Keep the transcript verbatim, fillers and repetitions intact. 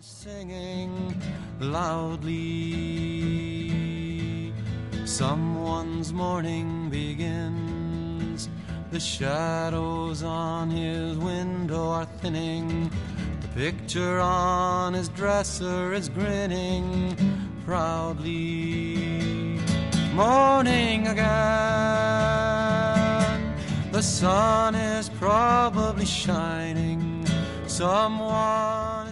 Singing loudly, someone's morning begins. The shadows on his window are thinning. The picture on his dresser is grinning proudly. Morning again, the sun is probably shining. Someone